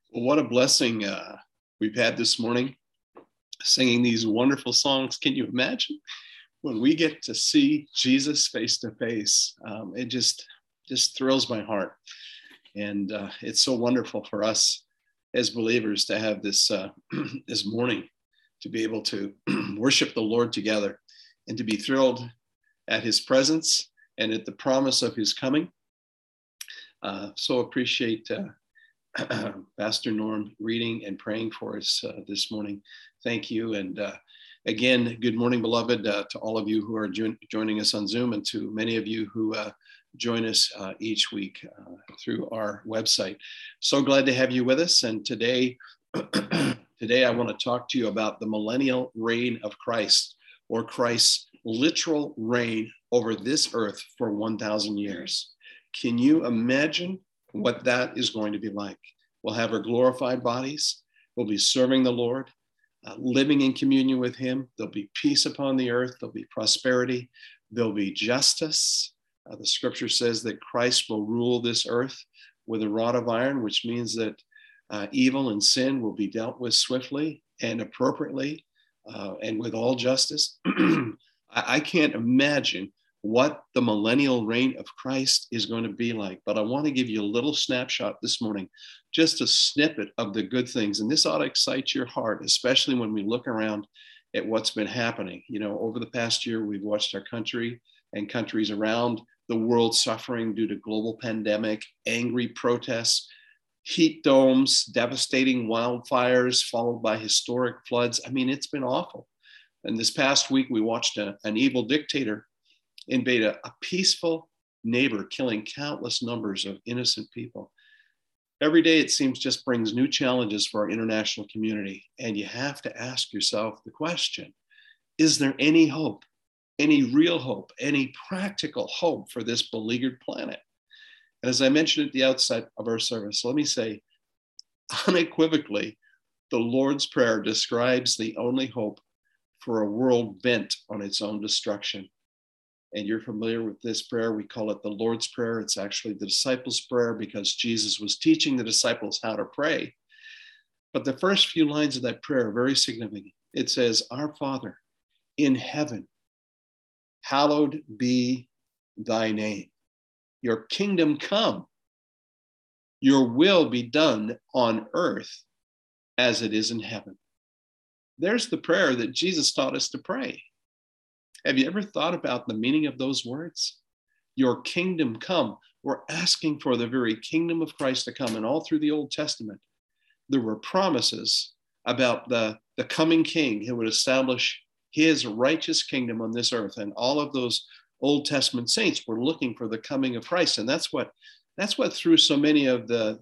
Well, what a blessing we've had this morning, singing these wonderful songs. Can you imagine when we get to see Jesus face to face? It just thrills my heart, and it's so wonderful for us as believers to have this this morning to be able to worship the Lord together, and to be thrilled at His presence and at the promise of His coming. So appreciate Pastor Norm reading and praying for us this morning. Thank you. And again, good morning, beloved, to all of you who are joining us on Zoom, and to many of you who join us each week through our website. So glad to have you with us. And today, today I want to talk to you about the millennial reign of Christ, or Christ's literal reign over this earth for 1,000 years. Can you imagine what that is going to be like? We'll have our glorified bodies. We'll be serving the Lord, living in communion with Him. There'll be peace upon the earth. There'll be prosperity. There'll be justice. The scripture says that Christ will rule this earth with a rod of iron, which means that evil and sin will be dealt with swiftly and appropriately and with all justice. I can't imagine what the millennial reign of Christ is going to be like. But I want to give you a little snapshot this morning, just a snippet of the good things. And this ought to excite your heart, especially when we look around at what's been happening. You know, over the past year, we've watched our country and countries around the world suffering due to global pandemic, angry protests, heat domes, devastating wildfires, followed by historic floods. I mean, it's been awful. And this past week, we watched an evil dictator invade a peaceful neighbor, killing countless numbers of innocent people. Every day, it seems, just brings new challenges for our international community. And you have to ask yourself the question, is there any hope, any real hope, any practical hope for this beleaguered planet? And as I mentioned at the outset of our service, let me say unequivocally, the Lord's Prayer describes the only hope for a world bent on its own destruction. And you're familiar with this prayer. We call it the Lord's Prayer. It's actually the disciples' prayer because Jesus was teaching the disciples how to pray. But the first few lines of that prayer are very significant. It says, "Our Father in heaven, hallowed be thy name. Your kingdom come. Your will be done on earth as it is in heaven." There's the prayer that Jesus taught us to pray. Have you ever thought about the meaning of those words? Your kingdom come. We're asking for the very kingdom of Christ to come. And all through the Old Testament, there were promises about the coming king who would establish his righteous kingdom on this earth. And all of those Old Testament saints were looking for the coming of Christ. And that's what threw so many of the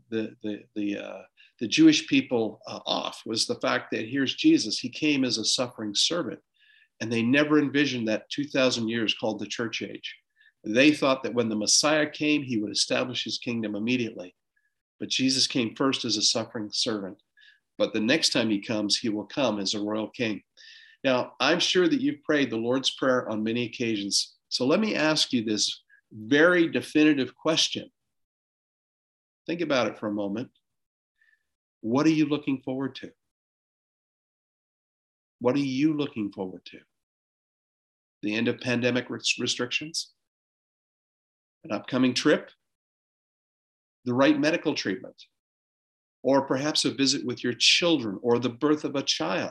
Jewish people off, was the fact that here's Jesus. He came as a suffering servant. And they never envisioned that 2,000 years called the church age. They thought that when the Messiah came, he would establish his kingdom immediately. But Jesus came first as a suffering servant. But the next time he comes, he will come as a royal king. Now, I'm sure that you've prayed the Lord's Prayer on many occasions. So let me ask you this very definitive question. Think about it for a moment. What are you looking forward to? What are you looking forward to? The end of pandemic restrictions? An upcoming trip? The right medical treatment? Or perhaps a visit with your children, or the birth of a child?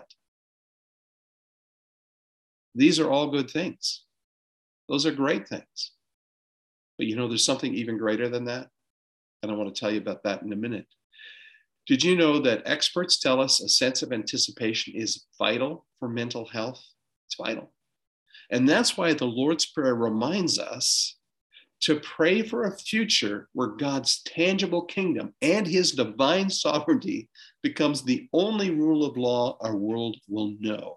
These are all good things. Those are great things. But you know, there's something even greater than that. And I want to tell you about that in a minute. Did you know that experts tell us a sense of anticipation is vital for mental health? It's vital. And that's why the Lord's Prayer reminds us to pray for a future where God's tangible kingdom and his divine sovereignty becomes the only rule of law our world will know.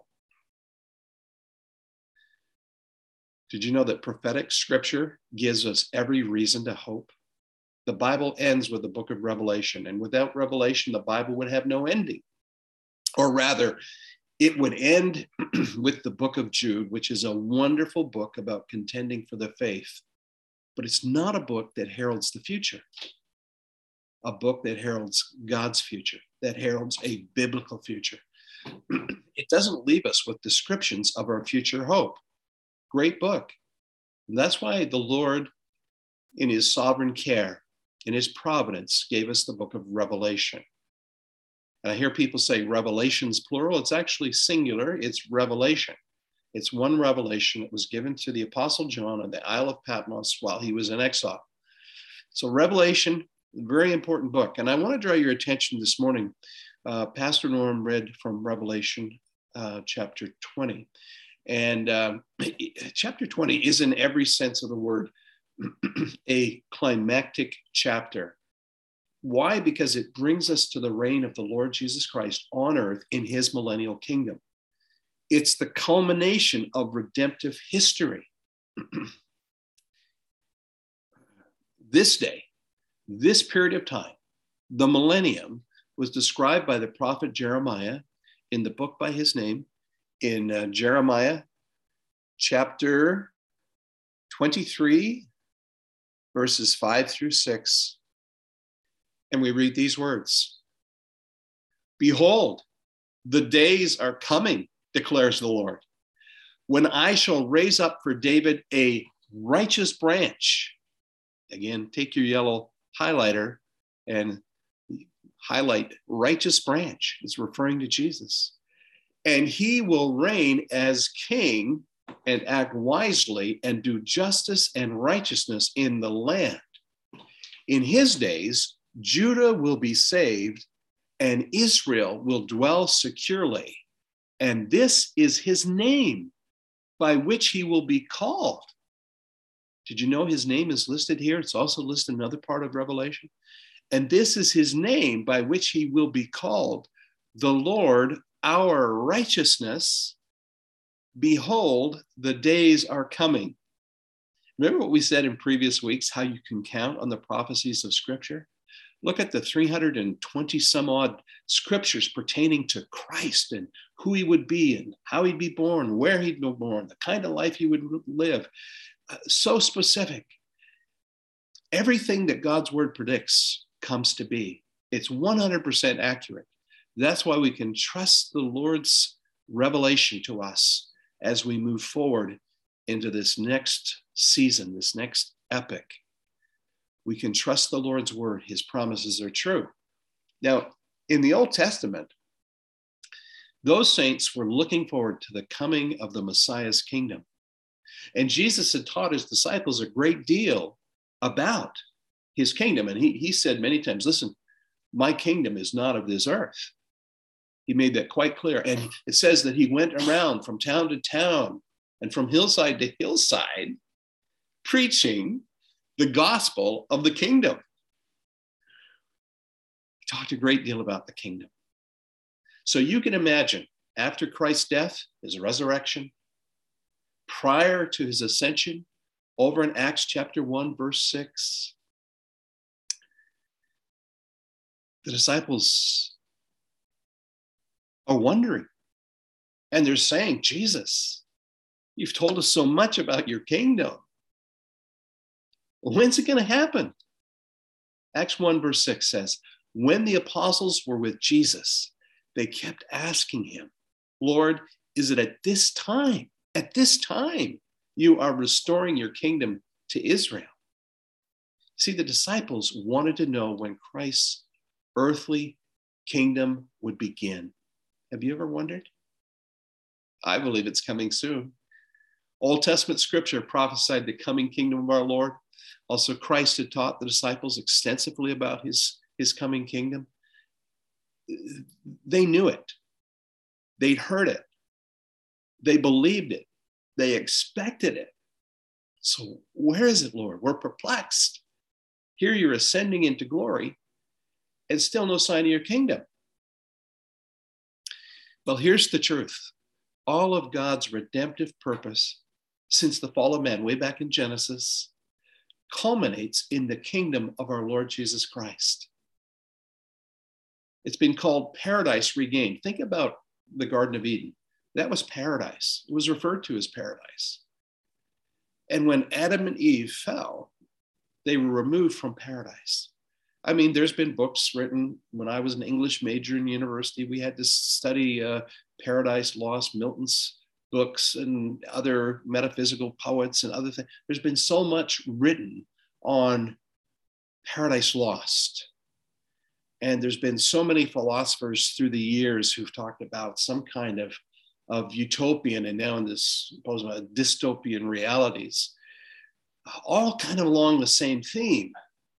Did you know that prophetic scripture gives us every reason to hope? The Bible ends with the book of Revelation, and without Revelation, the Bible would have no ending. Or rather, it would end with the book of Jude, which is a wonderful book about contending for the faith. But it's not a book that heralds the future. a book that heralds God's future, that heralds a biblical future. It doesn't leave us with descriptions of our future hope. Great book. And that's why the Lord, in his sovereign care, in his providence, gave us the book of Revelation. And I hear people say revelations plural. It's actually singular. It's revelation. It's one revelation that was given to the Apostle John on the Isle of Patmos while he was in exile. So Revelation, very important book. And I want to draw your attention this morning. Pastor Norm read from Revelation chapter 20. And chapter 20 is, in every sense of the word, a climactic chapter. Why? Because it brings us to the reign of the Lord Jesus Christ on earth in his millennial kingdom. It's the culmination of redemptive history. This day, this period of time, the millennium, was described by the prophet Jeremiah in the book by his name, in Jeremiah chapter 23, verses 5 through 6. And we read these words: "Behold, the days are coming, declares the Lord, when I shall raise up for David a righteous branch." Again, take your yellow highlighter and highlight righteous branch. It's referring to Jesus. "And he will reign as king and act wisely and do justice and righteousness in the land. In his days, Judah will be saved and Israel will dwell securely. And this is his name by which he will be called." Did you know his name is listed here? It's also listed in another part of Revelation. "And this is his name by which he will be called, the Lord, our righteousness. Behold, the days are coming." Remember what we said in previous weeks, how you can count on the prophecies of Scripture? Look at the 320 some odd scriptures pertaining to Christ and who he would be and how he'd be born, where he'd be born, the kind of life he would live. So specific. Everything that God's word predicts comes to be. It's 100% accurate. That's why we can trust the Lord's revelation to us as we move forward into this next season, this next epoch. We can trust the Lord's word. His promises are true. Now, in the Old Testament, those saints were looking forward to the coming of the Messiah's kingdom. And Jesus had taught his disciples a great deal about his kingdom. And he said many times, listen, my kingdom is not of this earth. He made that quite clear. And it says that he went around from town to town and from hillside to hillside, preaching the gospel of the kingdom. He talked a great deal about the kingdom. So you can imagine, after Christ's death, his resurrection, prior to his ascension, over in Acts chapter 1, verse 6, the disciples are wondering. And they're saying, Jesus, you've told us so much about your kingdom. When's it going to happen? Acts 1, verse 6 says, when the apostles were with Jesus, they kept asking him, Lord, is it at this time you are restoring your kingdom to Israel? See, the disciples wanted to know when Christ's earthly kingdom would begin. Have you ever wondered? I believe it's coming soon. Old Testament scripture prophesied the coming kingdom of our Lord. Also, Christ had taught the disciples extensively about his coming kingdom. They knew it. They'd heard it. They believed it. They expected it. So where is it, Lord? We're perplexed. Here you're ascending into glory and still no sign of your kingdom. Well, here's the truth. All of God's redemptive purpose since the fall of man, way back in Genesis, culminates in the kingdom of our Lord Jesus Christ. It's been called paradise regained. Think about the Garden of Eden. That was paradise. It was referred to as paradise. And when Adam and Eve fell, they were removed from paradise. I mean, there's been books written. When I was an English major in university, we had to study Paradise Lost, Milton's books, and other metaphysical poets and other things. There's been so much written on Paradise Lost. And there's been so many philosophers through the years who've talked about some kind of utopian and now in this dystopian realities, all kind of along the same theme.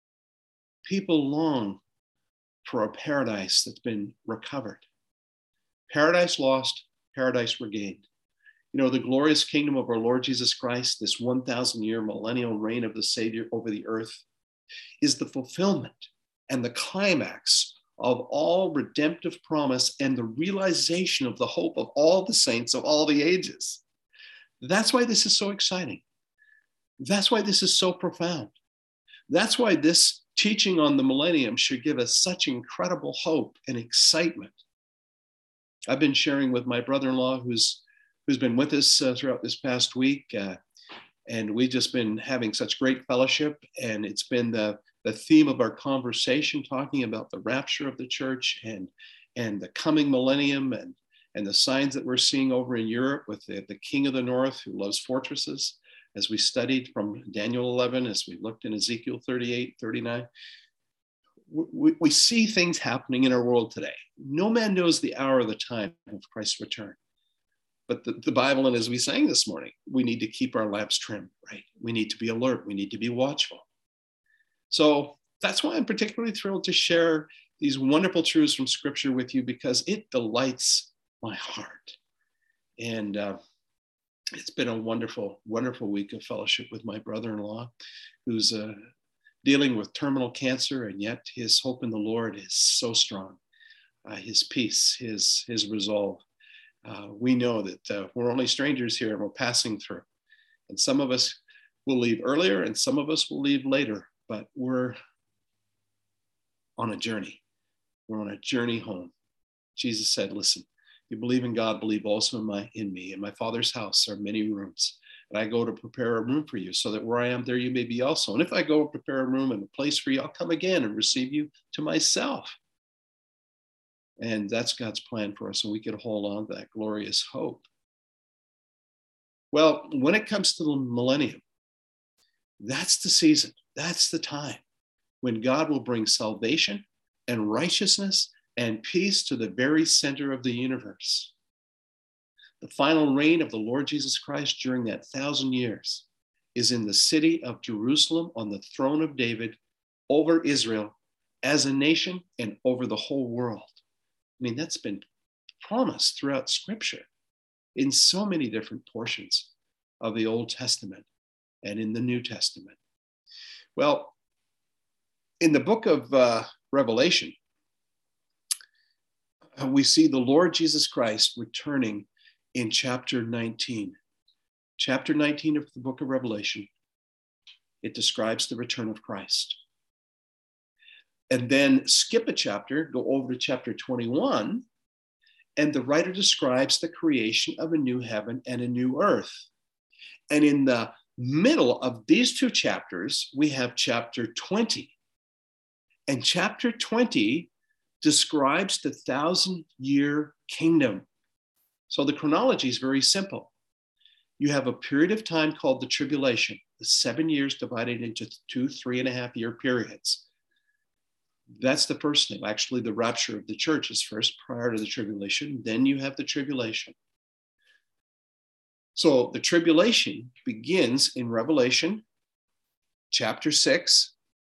People long for a paradise that's been recovered. Paradise lost, paradise regained. You know, the glorious kingdom of our Lord Jesus Christ, this 1,000-year millennial reign of the Savior over the earth, is the fulfillment and the climax of all redemptive promise and the realization of the hope of all the saints of all the ages. That's why this is so exciting. That's why this is so profound. That's why this teaching on the millennium should give us such incredible hope and excitement. I've been sharing with my brother-in-law who's been with us throughout this past week, and we've just been having such great fellowship, and it's been the theme of our conversation, talking about the rapture of the church and the coming millennium and the signs that we're seeing over in Europe with the king of the north who loves fortresses, as we studied from Daniel 11, as we looked in Ezekiel 38, 39. We see things happening in our world today. No man knows the hour or the time of Christ's return. But the Bible, and as we sang this morning, we need to keep our lamps trimmed, right? We need to be alert. We need to be watchful. So that's why I'm particularly thrilled to share these wonderful truths from Scripture with you, because it delights my heart. And it's been a wonderful, wonderful week of fellowship with my brother-in-law, who's dealing with terminal cancer, and yet his hope in the Lord is so strong. His peace, his resolve. We know that we're only strangers here and we're passing through. And some of us will leave earlier and some of us will leave later, but we're on a journey. We're on a journey home. Jesus said, listen, you believe in God, believe also in me. In my Father's house are many rooms. And I go to prepare a room for you so that where I am, there you may be also. And if I go and prepare a room and a place for you, I'll come again and receive you to myself. And that's God's plan for us, and we can hold on to that glorious hope. Well, when it comes to the millennium, that's the season, that's the time when God will bring salvation and righteousness and peace to the very center of the universe. The final reign of the Lord Jesus Christ during that 1,000 years is in the city of Jerusalem on the throne of David over Israel as a nation and over the whole world. I mean, that's been promised throughout Scripture in so many different portions of the Old Testament and in the New Testament. Well, in the book of Revelation, we see the Lord Jesus Christ returning in chapter 19. Chapter 19 of the book of Revelation, it describes the return of Christ. And then skip a chapter, go over to chapter 21, and the writer describes the creation of a new heaven and a new earth. And in the middle of these two chapters, we have chapter 20. And chapter 20 describes the 1,000-year kingdom. So the chronology is very simple. You have a period of time called the tribulation, the 7 years divided into 2 3.5-year periods. That's the first thing. Actually, the rapture of the church is first prior to the tribulation. Then you have the tribulation. So the tribulation begins in Revelation chapter 6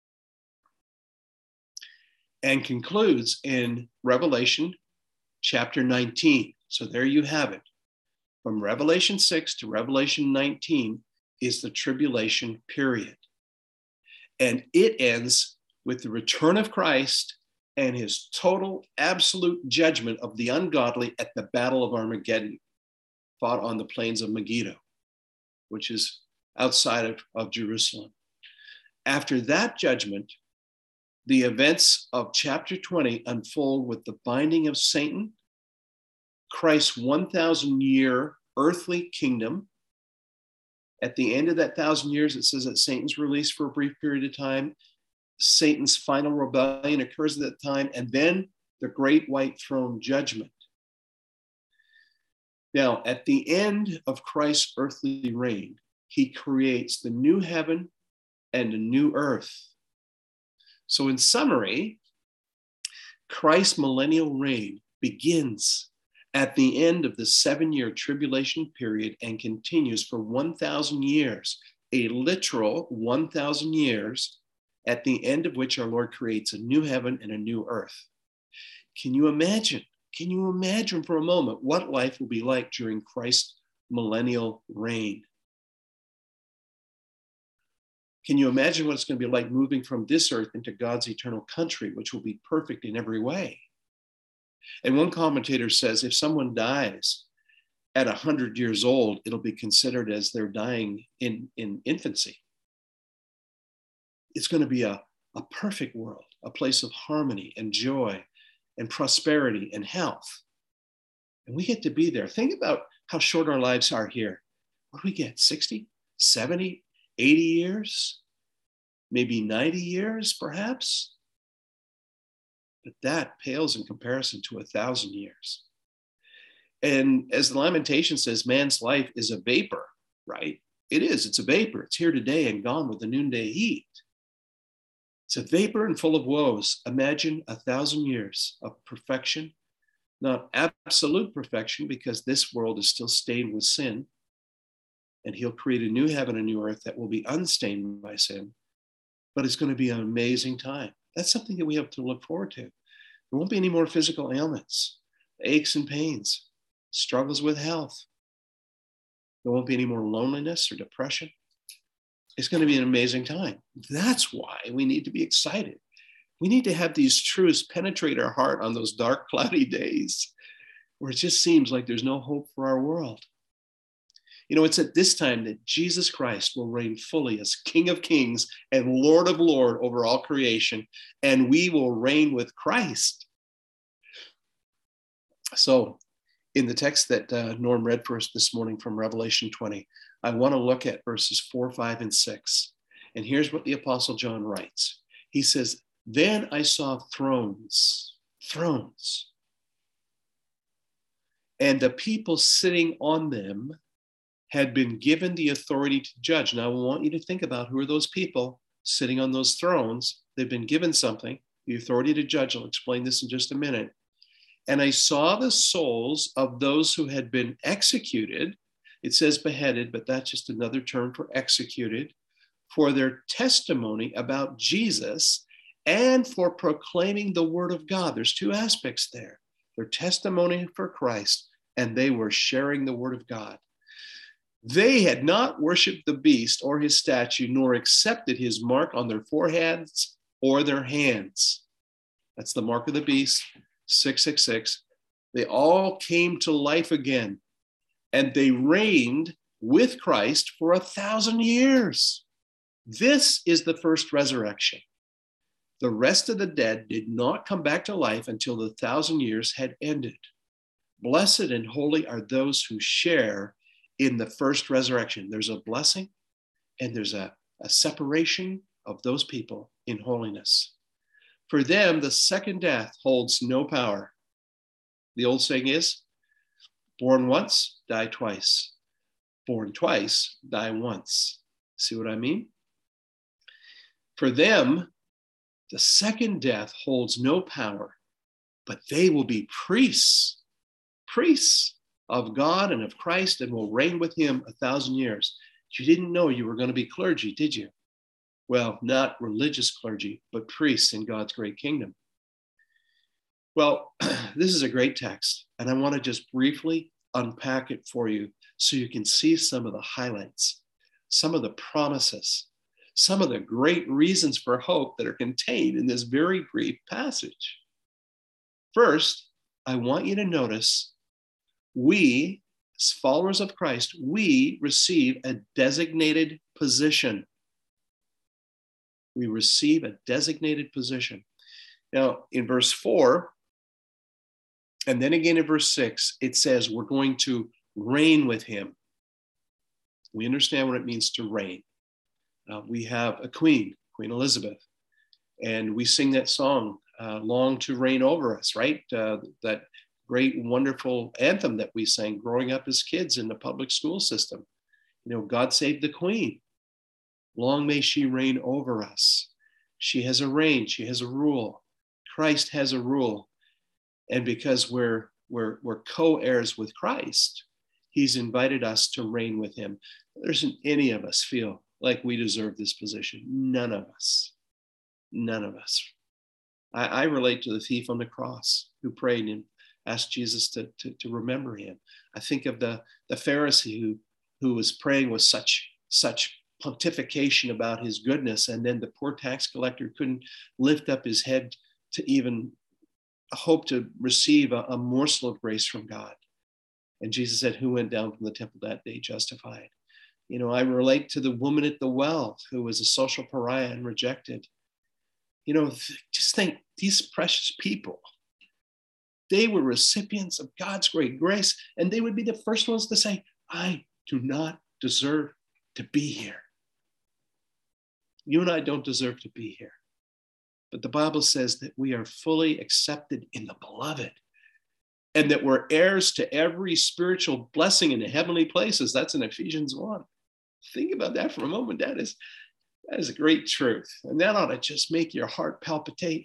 and concludes in Revelation chapter 19. So there you have it. From Revelation 6 to Revelation 19 is the tribulation period. And it ends with the return of Christ and his total, absolute judgment of the ungodly at the Battle of Armageddon, fought on the plains of Megiddo, which is outside of Jerusalem. After that judgment, the events of chapter 20 unfold with the binding of Satan, Christ's 1,000-year earthly kingdom. At the end of that 1,000 years, it says that Satan's released for a brief period of time. Satan's final rebellion occurs at that time, and then the great white throne judgment. Now, at the end of Christ's earthly reign, he creates the new heaven and a new earth. So in summary, Christ's millennial reign begins at the end of the 7-year tribulation period and continues for 1,000 years, a literal 1,000 years, at the end of which our Lord creates a new heaven and a new earth. Can you imagine? Can you imagine for a moment what life will be like during Christ's millennial reign? Can you imagine what it's going to be like moving from this earth into God's eternal country, which will be perfect in every way? And one commentator says if someone dies at 100 years old, it'll be considered as they're dying in infancy. It's going to be a perfect world, a place of harmony and joy and prosperity and health. And we get to be there. Think about how short our lives are here. What do we get? 60, 70, 80 years? Maybe 90 years, perhaps? But that pales in comparison to 1,000 years. And as the Lamentation says, man's life is a vapor, right? It is. It's a vapor. It's here today and gone with the noonday heat. It's a vapor and full of woes. Imagine 1,000 years of perfection, not absolute perfection, because this world is still stained with sin. And he'll create a new heaven and new earth that will be unstained by sin. But it's going to be an amazing time. That's something that we have to look forward to. There won't be any more physical ailments, aches and pains, struggles with health. There won't be any more loneliness or depression. It's going to be an amazing time. That's why we need to be excited. We need to have these truths penetrate our heart on those dark, cloudy days where it just seems like there's no hope for our world. You know, it's at this time that Jesus Christ will reign fully as King of Kings and Lord of Lords over all creation, and we will reign with Christ. So, in the text that Norm read for us this morning from Revelation 20, I want to look at verses 4, 5, and 6. And here's what the Apostle John writes. He says, "Then I saw thrones, and the people sitting on them had been given the authority to judge." Now, I want you to think about who are those people sitting on those thrones. They've been given something, the authority to judge. I'll explain this in just a minute. "And I saw the souls of those who had been executed." It says beheaded, but that's just another term for executed, "for their testimony about Jesus and for proclaiming the word of God." There's two aspects there. Their testimony for Christ, and they were sharing the word of God. "They had not worshiped the beast or his statue, nor accepted his mark on their foreheads or their hands." That's the mark of the beast, 666. "They all came to life again, and they reigned with Christ for 1,000 years. This is the first resurrection. The rest of the dead did not come back to life until the 1,000 years had ended. Blessed and holy are those who share in the first resurrection." There's a blessing and there's a separation of those people in holiness. "For them, the second death holds no power." The old saying is, born once, die twice. Born twice, die once. See what I mean? "For them, the second death holds no power, but they will be priests of God and of Christ, and will reign with him 1,000 years. You didn't know you were going to be clergy, did you? Well, not religious clergy, but priests in God's great kingdom. Well, this is a great text, and I want to just briefly unpack it for you so you can see some of the highlights, some of the promises, some of the great reasons for hope that are contained in this very brief passage. First, I want you to notice we, as followers of Christ, we receive a designated position. We receive a designated position. Now, in verse 4, and then again in verse 6, it says we're going to reign with him. We understand what it means to reign. We have a queen, Queen Elizabeth, And we sing that song, Long to Reign Over Us, right? That great, wonderful anthem that we sang growing up as kids in the public school system. You know, God save the Queen. Long may she reign over us. She has a reign, she has a rule. Christ has a rule. And because we're co-heirs with Christ, he's invited us to reign with him. There isn't any of us feel like we deserve this position. None of us. None of us. I relate to the thief on the cross who prayed and asked Jesus to remember him. I think of the Pharisee who was praying with such pontification about his goodness, and then the poor tax collector couldn't lift up his head to even hope to receive a morsel of grace from God. And Jesus said, who went down from the temple that day justified? You know, I relate to the woman at the well who was a social pariah and rejected. You know, just think, these precious people, they were recipients of God's great grace, and they would be the first ones to say, I do not deserve to be here. You and I don't deserve to be here. But the Bible says that we are fully accepted in the beloved, and that we're heirs to every spiritual blessing in the heavenly places. That's in Ephesians 1. Think about that for a moment. That is a great truth. And that ought to just make your heart palpitate.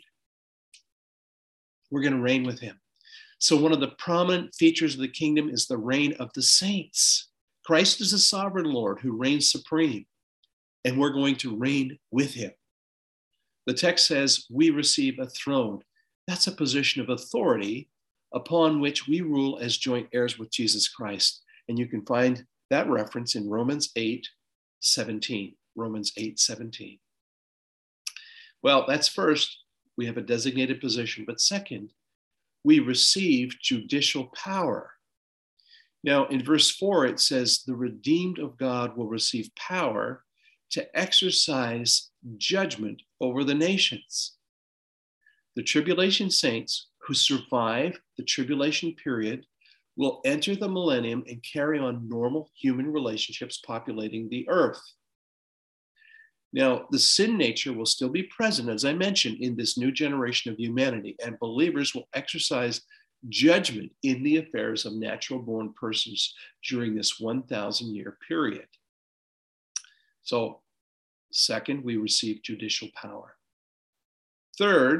We're going to reign with him. So one of the prominent features of the kingdom is the reign of the saints. Christ is the sovereign Lord who reigns supreme, and we're going to reign with him. The text says we receive a throne. That's a position of authority upon which we rule as joint heirs with Jesus Christ. And you can find that reference in Romans 8:17. Romans 8:17. Well, that's first, we have a designated position. But second, we receive judicial power. Now, in verse 4, it says, the redeemed of God will receive power to exercise judgment over the nations. The tribulation saints who survive the tribulation period will enter the millennium and carry on normal human relationships populating the earth. Now, the sin nature will still be present, as I mentioned, in this new generation of humanity, and believers will exercise judgment in the affairs of natural-born persons during this 1,000-year period. So, second, we receive judicial power. Third,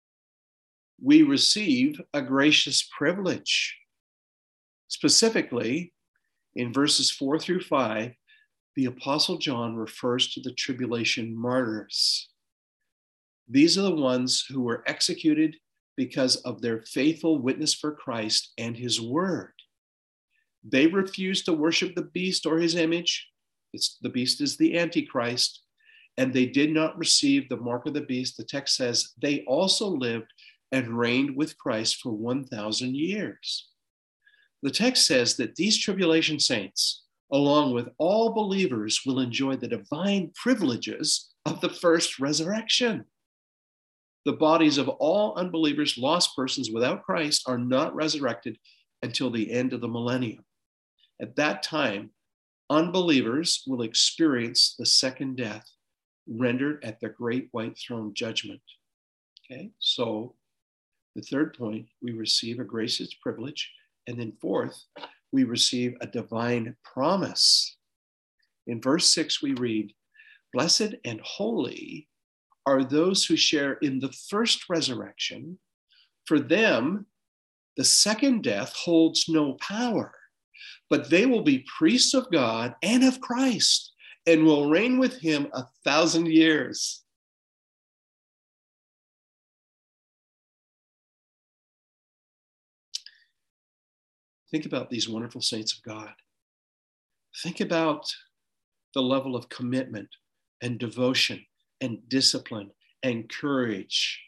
we receive a gracious privilege. Specifically, in verses 4 through 5, the Apostle John refers to the tribulation martyrs. These are the ones who were executed because of their faithful witness for Christ and his word. They refused to worship the beast or his image. The beast is the Antichrist. And they did not receive the mark of the beast. The text says they also lived and reigned with Christ for 1,000 years. The text says that these tribulation saints, along with all believers, will enjoy the divine privileges of the first resurrection. The bodies of all unbelievers, lost persons without Christ, are not resurrected until the end of the millennium. At that time, unbelievers will experience the second death, rendered at the great white throne judgment. Okay, so the third point, we receive a gracious privilege. And then fourth, we receive a divine promise. In verse 6, we read, blessed and holy are those who share in the first resurrection. For them, the second death holds no power, but they will be priests of God and of Christ and will reign with him 1,000 years. Think about these wonderful saints of God. Think about the level of commitment and devotion and discipline and courage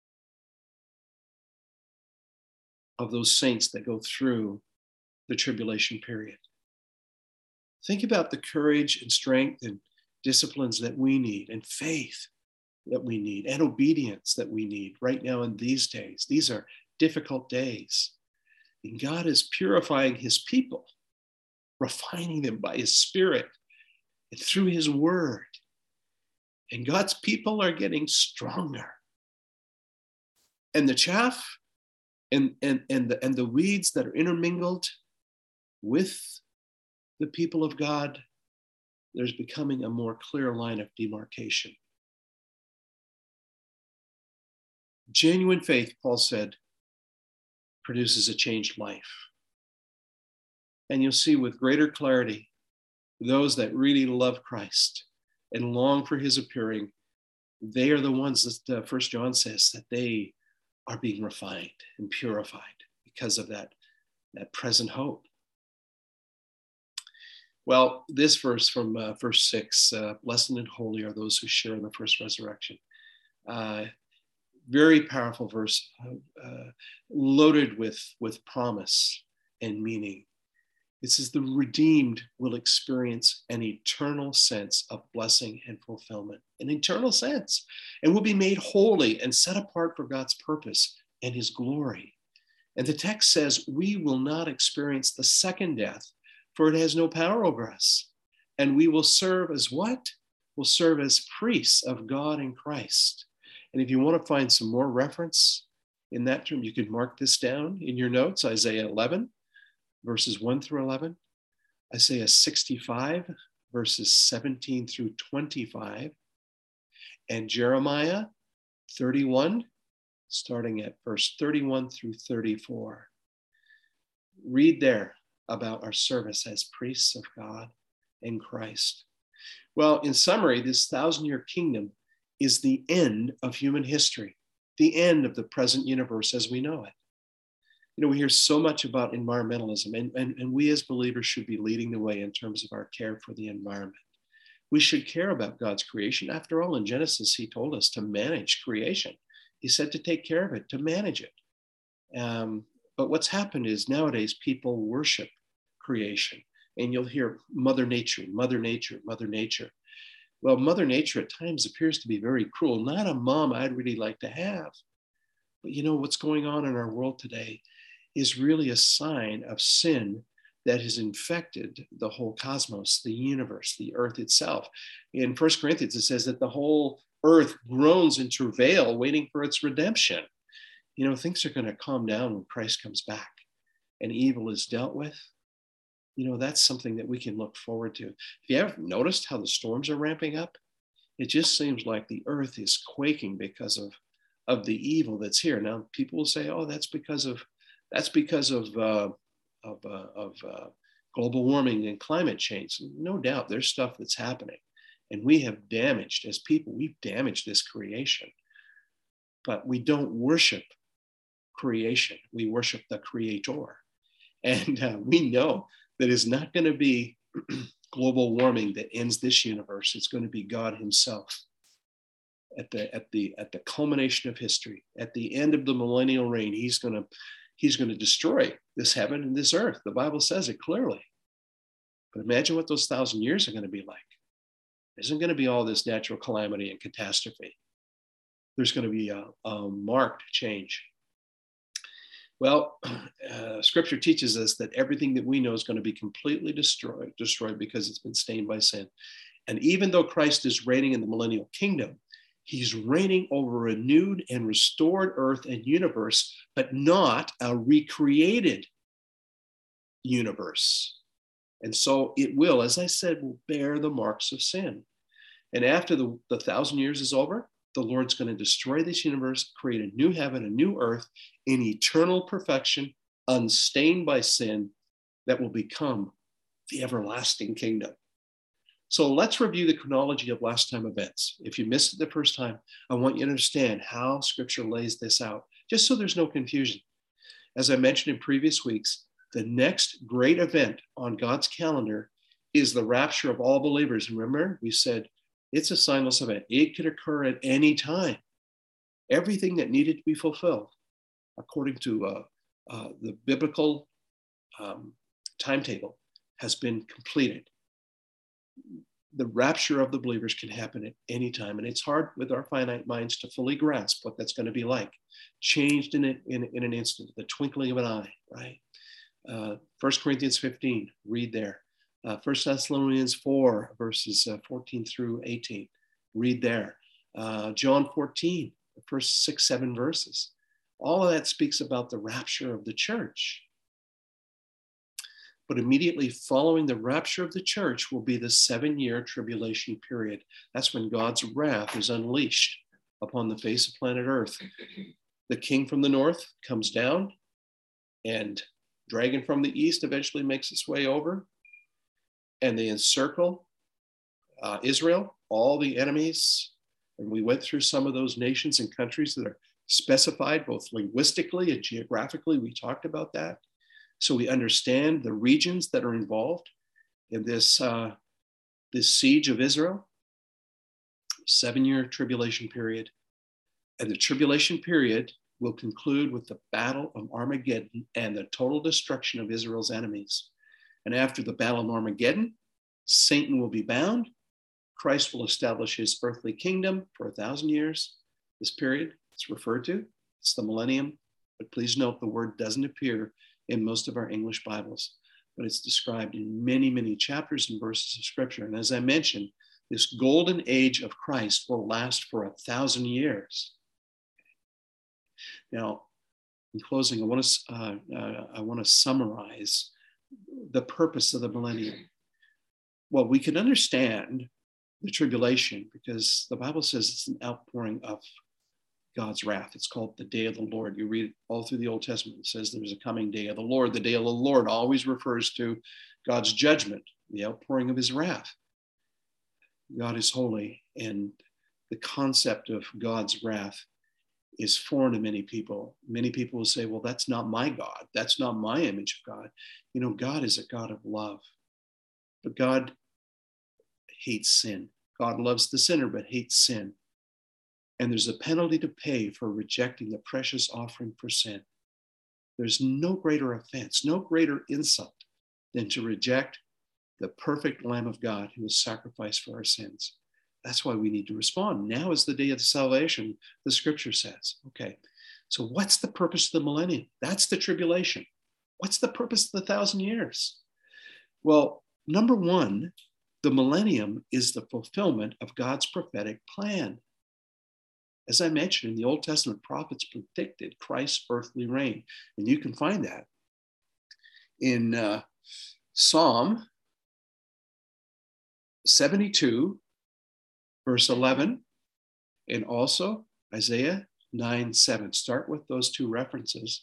of those saints that go through the tribulation period. Think about the courage and strength and disciplines that we need, and faith that we need, and obedience that we need right now in these days. These are difficult days. And God is purifying his people, refining them by his Spirit and through his word. And God's people are getting stronger. And the chaff and the weeds that are intermingled with the people of God, there's becoming a more clear line of demarcation. Genuine faith, Paul said, produces a changed life. And you'll see with greater clarity, those that really love Christ and long for his appearing, they are the ones that 1 John says that they are being refined and purified because of that present hope. Well, this verse from verse 6, blessed and holy are those who share in the first resurrection. Very powerful verse, loaded with promise and meaning. It says the redeemed will experience an eternal sense of blessing and fulfillment, an eternal sense, and will be made holy and set apart for God's purpose and his glory. And the text says we will not experience the second death, for it has no power over us. And we will serve as what? We'll serve as priests of God in Christ. And if you want to find some more reference in that term, you can mark this down in your notes, Isaiah 11, verses 1 through 11, Isaiah 65, verses 17 through 25, and Jeremiah 31, starting at verse 31 through 34. Read there about our service as priests of God in Christ. Well, in summary, this 1,000-year kingdom is the end of human history, the end of the present universe as we know it. You know, we hear so much about environmentalism, and we as believers should be leading the way in terms of our care for the environment. We should care about God's creation. After all, in Genesis, he told us to manage creation. He said to take care of it, to manage it. But what's happened is nowadays people worship creation, and you'll hear Mother Nature, Mother Nature, Mother Nature. Well, Mother Nature at times appears to be very cruel, not a mom I'd really like to have. But you know, what's going on in our world today is really a sign of sin that has infected the whole cosmos, the universe, the earth itself. In 1 Corinthians, it says that the whole earth groans in travail, waiting for its redemption. You know, things are going to calm down when Christ comes back and evil is dealt with. You know, that's something that we can look forward to. Have you ever noticed how the storms are ramping up? It just seems like the earth is quaking because of the evil that's here. Now, people will say, "Oh, that's because of global warming and climate change." No doubt, there's stuff that's happening, and we have damaged as people. We've damaged this creation, but we don't worship creation. We worship the Creator, and we know that it's not going to be global warming that ends this universe. It's going to be God Himself at the culmination of history, at the end of the millennial reign. He's going to destroy this heaven and this earth. The Bible says it clearly. But imagine what those 1,000 years are going to be like. There isn't going to be all this natural calamity and catastrophe. There's going to be a marked change. Well, Scripture teaches us that everything that we know is going to be completely destroyed because it's been stained by sin. And even though Christ is reigning in the millennial kingdom, He's reigning over a renewed and restored earth and universe, but not a recreated universe. And so it will, as I said, will bear the marks of sin. And after the 1,000 years is over, the Lord's going to destroy this universe, create a new heaven, a new earth in eternal perfection, unstained by sin, that will become the everlasting kingdom. So let's review the chronology of last time events. If you missed it the first time, I want you to understand how Scripture lays this out, just so there's no confusion. As I mentioned in previous weeks, the next great event on God's calendar is the rapture of all believers. And remember, we said it's a signless event. It could occur at any time. Everything that needed to be fulfilled, according to the biblical timetable, has been completed. The rapture of the believers can happen at any time, and it's hard with our finite minds to fully grasp what that's going to be like. Changed in an instant, the twinkling of an eye, right? 1 Corinthians 15, read there. 1 Thessalonians 4, verses 14 through 18. Read there. John 14, the first 6, 7 verses. All of that speaks about the rapture of the church. But immediately following the rapture of the church will be the 7-year tribulation period. That's when God's wrath is unleashed upon the face of planet Earth. The king from the north comes down, and dragon from the east eventually makes its way over, and they encircle Israel, all the enemies. And we went through some of those nations and countries that are specified both linguistically and geographically. We talked about that. So we understand the regions that are involved in this siege of Israel, 7-year tribulation period. And the tribulation period will conclude with the Battle of Armageddon and the total destruction of Israel's enemies. And after the Battle of Armageddon, Satan will be bound. Christ will establish his earthly kingdom for 1,000 years. This period it's referred to, it's the millennium. But please note the word doesn't appear in most of our English Bibles, but it's described in many, many chapters and verses of Scripture. And as I mentioned, this golden age of Christ will last for 1,000 years. Now, in closing, I want to summarize the purpose of the millennium. Well, we can understand the tribulation because the Bible says it's an outpouring of God's wrath. It's called the day of the Lord. You read it all through the Old Testament. It says there's a coming day of the Lord. The day of the Lord always refers to God's judgment, the outpouring of his wrath. God is holy, and the concept of God's wrath is foreign to many people. Many people will say, well, that's not my God. That's not my image of God. You know, God is a God of love, but God hates sin. God loves the sinner, but hates sin. And there's a penalty to pay for rejecting the precious offering for sin. There's no greater offense, no greater insult than to reject the perfect Lamb of God who was sacrificed for our sins. That's why we need to respond. Now is the day of the salvation, the scripture says. Okay, so what's the purpose of the millennium? That's the tribulation. What's the purpose of the 1,000 years? Well, number one, the millennium is the fulfillment of God's prophetic plan. As I mentioned, the Old Testament prophets predicted Christ's earthly reign. And you can find that in Psalm 72, verse 11, and also Isaiah 9:7. Start with those two references.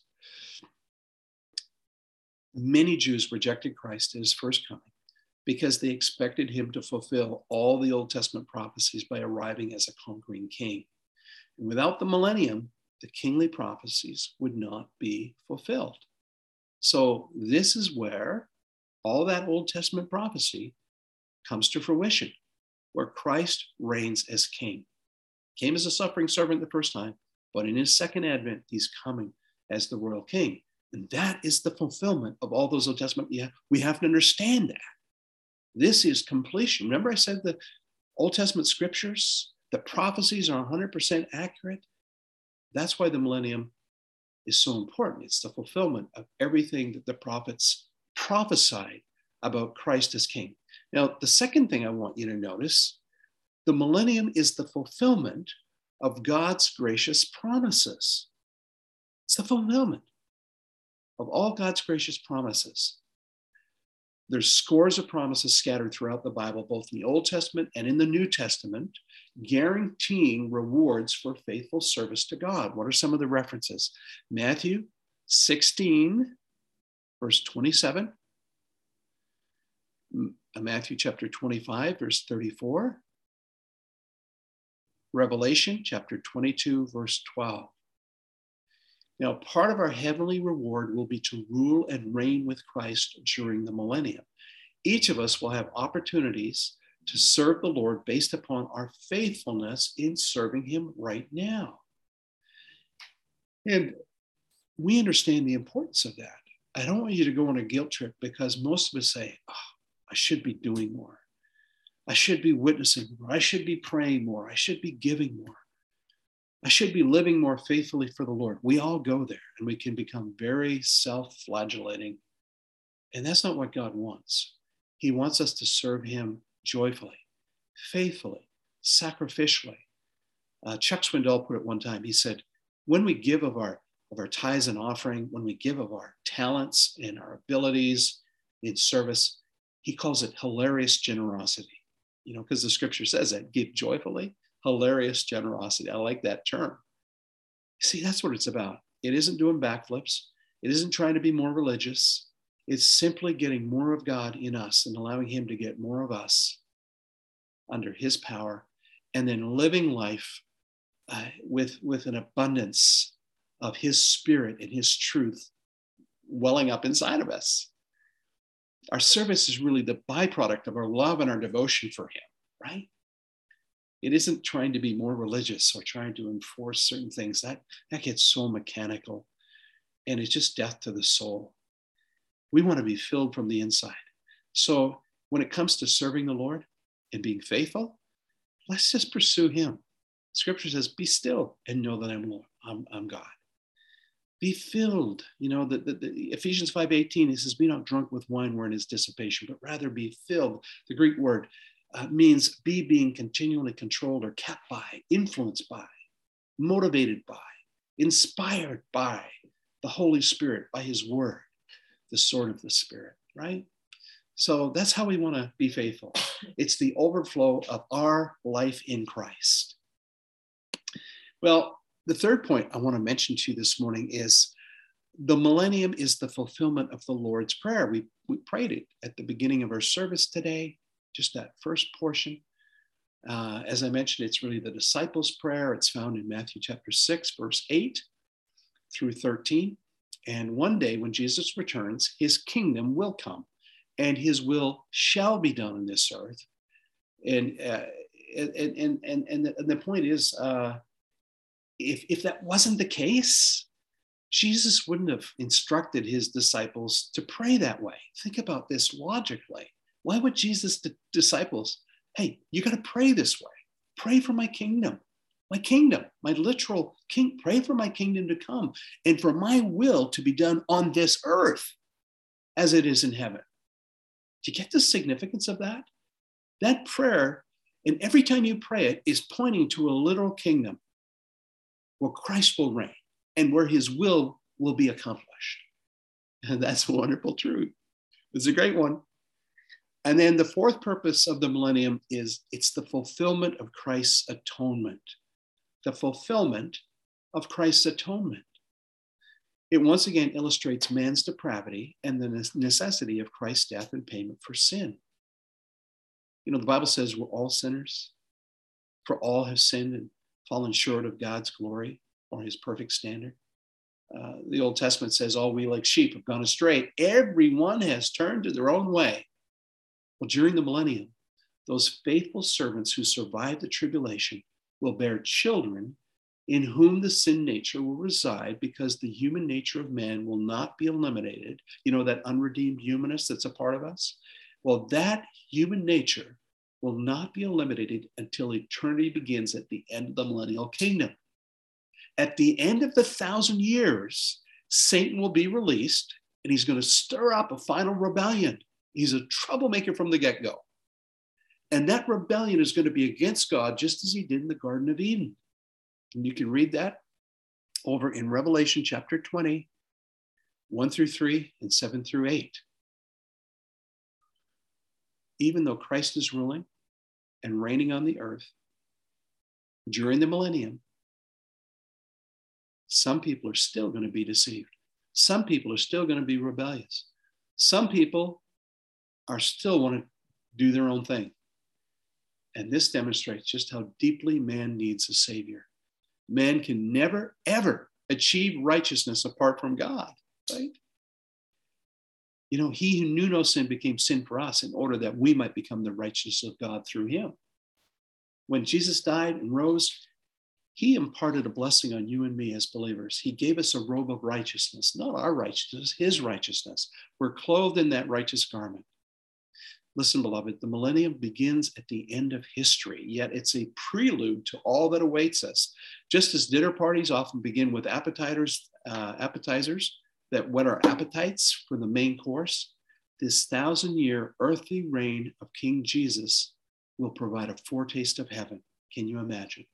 Many Jews rejected Christ at his first coming because they expected him to fulfill all the Old Testament prophecies by arriving as a conquering king. And without the millennium, the kingly prophecies would not be fulfilled. So this is where all that Old Testament prophecy comes to fruition, where Christ reigns as king. Came as a suffering servant the first time, but in his second advent, he's coming as the royal king. And that is the fulfillment of all those Old Testament. We have to understand that. This is completion. Remember I said the Old Testament scriptures, the prophecies are 100% accurate. That's why the millennium is so important. It's the fulfillment of everything that the prophets prophesied about Christ as king. Now, the second thing I want you to notice, the millennium is the fulfillment of God's gracious promises. It's the fulfillment of all God's gracious promises. There's scores of promises scattered throughout the Bible, both in the Old Testament and in the New Testament, guaranteeing rewards for faithful service to God. What are some of the references? Matthew 16, verse 27. Matthew chapter 25, verse 34. Revelation chapter 22, verse 12. Now, part of our heavenly reward will be to rule and reign with Christ during the millennium. Each of us will have opportunities to serve the Lord based upon our faithfulness in serving him right now. And we understand the importance of that. I don't want you to go on a guilt trip because most of us say, oh, I should be doing more. I should be witnessing more. I should be praying more. I should be giving more. I should be living more faithfully for the Lord. We all go there and we can become very self-flagellating. And that's not what God wants. He wants us to serve him joyfully, faithfully, sacrificially. Chuck Swindoll put it one time. He said, when we give of our tithes and offering, when we give of our talents and our abilities in service, he calls it hilarious generosity. Because the scripture says that, give joyfully, hilarious generosity. I like that term. See, that's what it's about. It isn't doing backflips. It isn't trying to be more religious. It's simply getting more of God in us and allowing him to get more of us under his power, and then living life with an abundance of his spirit and his truth welling up inside of us. Our service is really the byproduct of our love and our devotion for him, right? It isn't trying to be more religious or trying to enforce certain things. That gets so mechanical, and it's just death to the soul. We want to be filled from the inside. So when it comes to serving the Lord and being faithful, let's just pursue him. Scripture says, be still and know that I'm Lord. I'm God. Be filled. The Ephesians 5:18, it says, be not drunk with wine wherein is dissipation, but rather be filled. The Greek word means being continually controlled or kept by, influenced by, motivated by, inspired by the Holy Spirit, by his word, the sword of the Spirit, right? So that's how we want to be faithful. It's the overflow of our life in Christ. Well, the third point I want to mention to you this morning is the millennium is the fulfillment of the Lord's Prayer. We prayed it at the beginning of our service today, just that first portion. As I mentioned, it's really the disciples' prayer. It's found in Matthew chapter 6, verse 8 through 13. And one day when Jesus returns, his kingdom will come and his will shall be done on this earth. And the point is, if that wasn't the case, Jesus wouldn't have instructed his disciples to pray that way. Think about this logically. Why would Jesus' disciples, hey, you got to pray this way. Pray for my kingdom, my literal king. Pray for my kingdom to come and for my will to be done on this earth as it is in heaven. Do you get the significance of that? That prayer, and every time you pray it, is pointing to a literal kingdom where Christ will reign and where his will be accomplished. And that's a wonderful truth. It's a great one. And then the fourth purpose of the millennium is it's the fulfillment of Christ's atonement. The fulfillment of Christ's atonement. It once again illustrates man's depravity and the necessity of Christ's death and payment for sin. The Bible says we're all sinners, for all have sinned and fallen short of God's glory or his perfect standard. The Old Testament says all we like sheep have gone astray. Everyone has turned to their own way. Well, during the millennium, those faithful servants who survived the tribulation will bear children in whom the sin nature will reside, because the human nature of man will not be eliminated. That unredeemed humanness that's a part of us? Well, that human nature will not be eliminated until eternity begins at the end of the millennial kingdom. At the end of the 1,000 years, Satan will be released and he's going to stir up a final rebellion. He's a troublemaker from the get-go. And that rebellion is going to be against God, just as he did in the Garden of Eden. And you can read that over in Revelation chapter 20, 1 through 3 and 7 through 8. Even though Christ is ruling and reigning on the earth during the millennium, some people are still going to be deceived. Some people are still going to be rebellious. Some people are still want to do their own thing. And this demonstrates just how deeply man needs a savior. Man can never, ever achieve righteousness apart from God, right? He who knew no sin became sin for us in order that we might become the righteousness of God through him. When Jesus died and rose, he imparted a blessing on you and me as believers. He gave us a robe of righteousness, not our righteousness, his righteousness. We're clothed in that righteous garment. Listen, beloved, the millennium begins at the end of history, yet it's a prelude to all that awaits us. Just as dinner parties often begin with appetizers that whet our appetites for the main course, this 1,000-year earthly reign of King Jesus will provide a foretaste of heaven Can you imagine?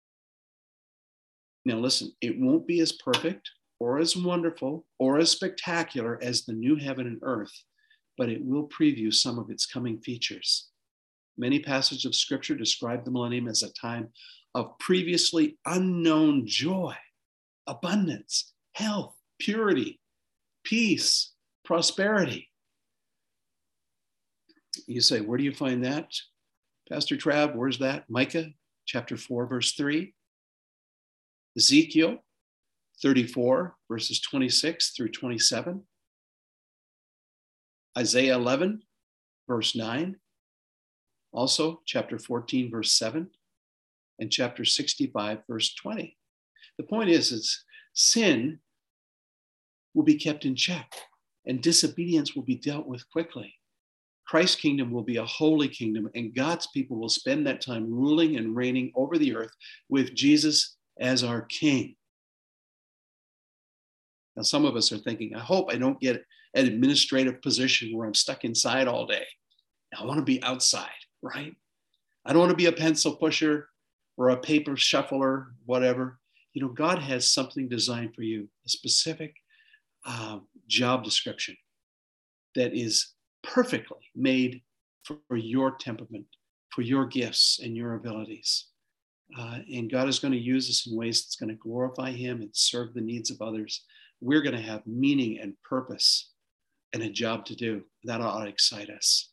Now, listen, it won't be as perfect or as wonderful or as spectacular as the new heaven and earth, but it will preview some of its coming features. Many passages of scripture describe the millennium as a time of previously unknown joy, abundance, health, purity, peace, prosperity. You say, where do you find that? Pastor Trav, where's that? Micah chapter 4, verse 3. Ezekiel 34, verses 26 through 27. Isaiah 11, verse 9. Also, chapter 14, verse 7. And chapter 65, verse 20. The point is sin will be kept in check and disobedience will be dealt with quickly. Christ's kingdom will be a holy kingdom, and God's people will spend that time ruling and reigning over the earth with Jesus as our king. Now, some of us are thinking, I hope I don't get an administrative position where I'm stuck inside all day. I want to be outside, right? I don't want to be a pencil pusher or a paper shuffler, whatever. You know, God has something designed for you, a specific job description that is perfectly made for your temperament, for your gifts and your abilities. And God is going to use us in ways that's going to glorify him and serve the needs of others. We're going to have meaning and purpose and a job to do. That ought to excite us.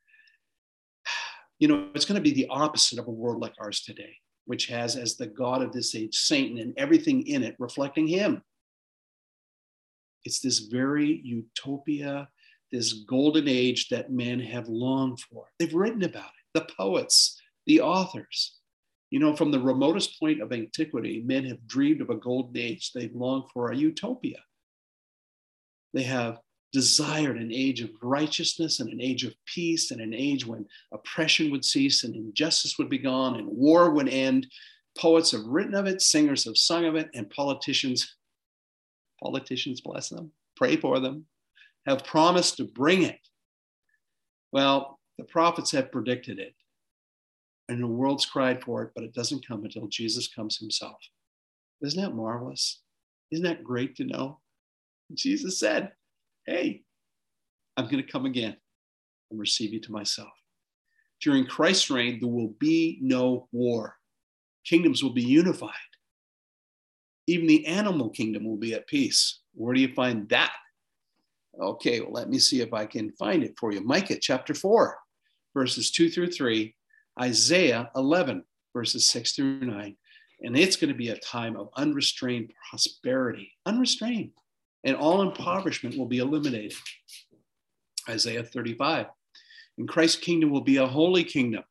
You know, it's going to be the opposite of a world like ours today, which has as the God of this age, Satan, and everything in it reflecting him. It's this very utopia, this golden age that men have longed for. They've written about it, the poets, the authors. You know, from the remotest point of antiquity, men have dreamed of a golden age. They've longed for a utopia. They have desired an age of righteousness and an age of peace and an age when oppression would cease and injustice would be gone and war would end. Poets have written of it, singers have sung of it, and politicians, bless them, pray for them, have promised to bring it. Well, the prophets have predicted it. And the world's cried for it, but it doesn't come until Jesus comes himself. Isn't that marvelous? Isn't that great to know? Jesus said, hey, I'm going to come again and receive you to myself. During Christ's reign, there will be no war. Kingdoms will be unified. Even the animal kingdom will be at peace. Where do you find that? Okay, well, let me see if I can find it for you. Micah chapter 4, verses 2 through 3. Isaiah 11, verses 6 through 9. And it's going to be a time of unrestrained prosperity, unrestrained, and all impoverishment will be eliminated. Isaiah 35. And Christ's kingdom will be a holy kingdom.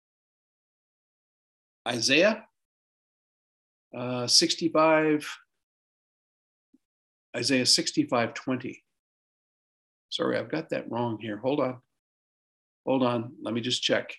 Isaiah 65, 20. Sorry, I've got that wrong here. Hold on. Let me just check.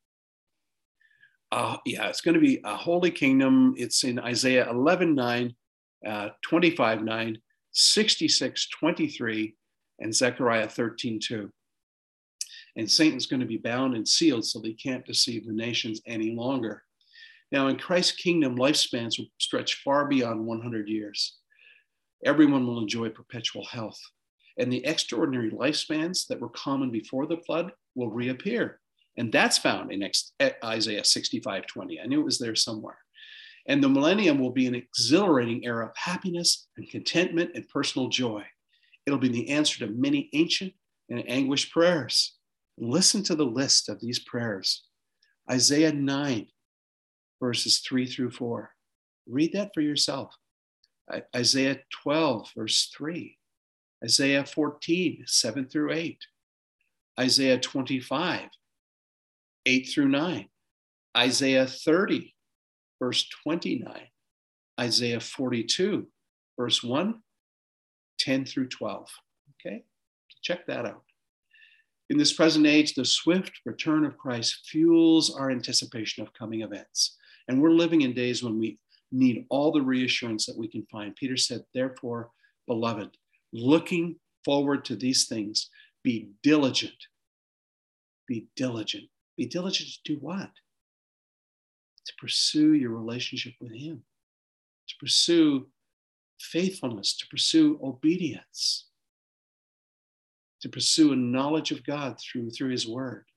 It's going to be a holy kingdom. It's in Isaiah 11:9, 25:9, 66:23, and Zechariah 13:2. And Satan's going to be bound and sealed so they can't deceive the nations any longer. Now, in Christ's kingdom, lifespans will stretch far beyond 100 years. Everyone will enjoy perpetual health. And the extraordinary lifespans that were common before the flood will reappear. And that's found in Isaiah 65:20. I knew it was there somewhere. And the millennium will be an exhilarating era of happiness and contentment and personal joy. It'll be the answer to many ancient and anguished prayers. And listen to the list of these prayers. Isaiah 9, verses 3 through 4. Read that for yourself. Isaiah 12, verse 3. Isaiah 14, 7 through 8. Isaiah 25, 8 through 9. Isaiah 30, verse 29. Isaiah 42, verse 1, 10 through 12. Okay, check that out. In this present age, the swift return of Christ fuels our anticipation of coming events. And we're living in days when we need all the reassurance that we can find. Peter said, therefore, beloved, looking forward to these things, be diligent. Be diligent. Be diligent to do what? to pursue your relationship with him, to pursue faithfulness, to pursue obedience, to pursue a knowledge of God through his word.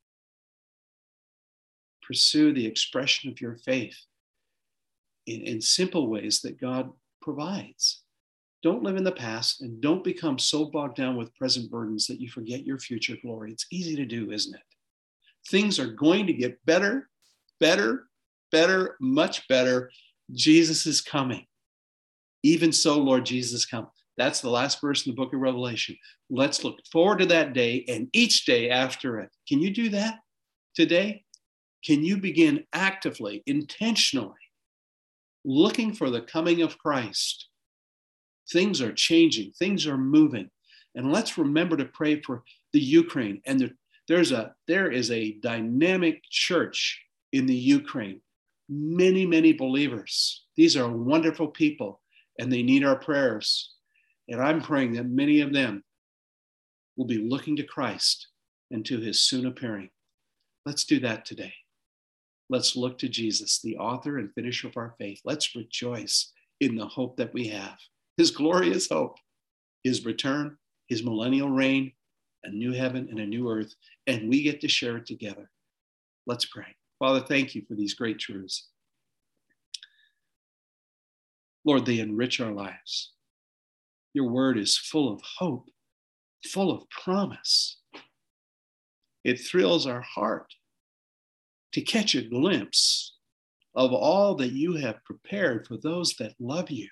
Pursue the expression of your faith in simple ways that God provides. Don't live in the past, and don't become so bogged down with present burdens that you forget your future glory. It's easy to do, isn't it? Things are going to get better, much better. Jesus is coming. Even so, Lord Jesus, come. That's the last verse in the book of Revelation. Let's look forward to that day and each day after it. Can you do that today? Can you begin actively, intentionally looking for the coming of Christ? Things are changing. Things are moving. And let's remember to pray for the Ukraine. And there is a dynamic church in the Ukraine. Many, many believers. These are wonderful people, and they need our prayers. And I'm praying that many of them will be looking to Christ and to his soon appearing. Let's do that today. Let's look to Jesus, the author and finisher of our faith. Let's rejoice in the hope that we have, his glorious hope, his return, his millennial reign, a new heaven and a new earth, and we get to share it together. Let's pray. Father, thank you for these great truths. Lord, they enrich our lives. Your word is full of hope, full of promise. It thrills our heart to catch a glimpse of all that you have prepared for those that love you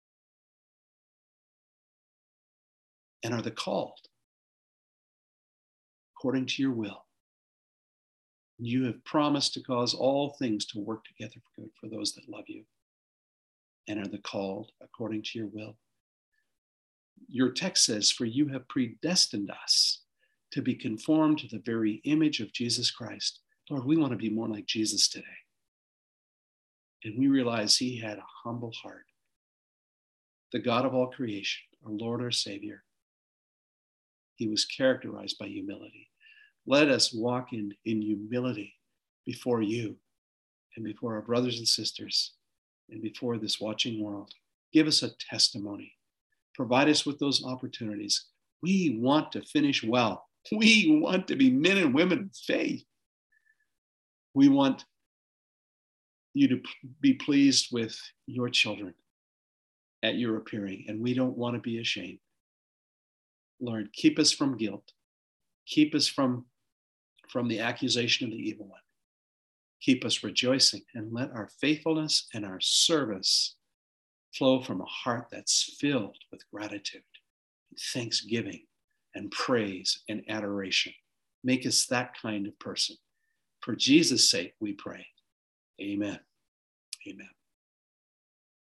and are the called according to your will. You have promised to cause all things to work together for good for those that love you and are the called according to your will. Your text says, for you have predestined us to be conformed to the very image of Jesus Christ. Lord, we want to be more like Jesus today. And we realize he had a humble heart. The God of all creation, our Lord, our Savior, he was characterized by humility. Let us walk in humility before you and before our brothers and sisters and before this watching world. Give us a testimony. Provide us with those opportunities. We want to finish well. We want to be men and women of faith. We want you to be pleased with your children at your appearing, and we don't want to be ashamed. Lord, keep us from guilt. Keep us from the accusation of the evil one. Keep us rejoicing, and let our faithfulness and our service flow from a heart that's filled with gratitude, thanksgiving, and praise and adoration. Make us that kind of person. For Jesus' sake, we pray. Amen. Amen.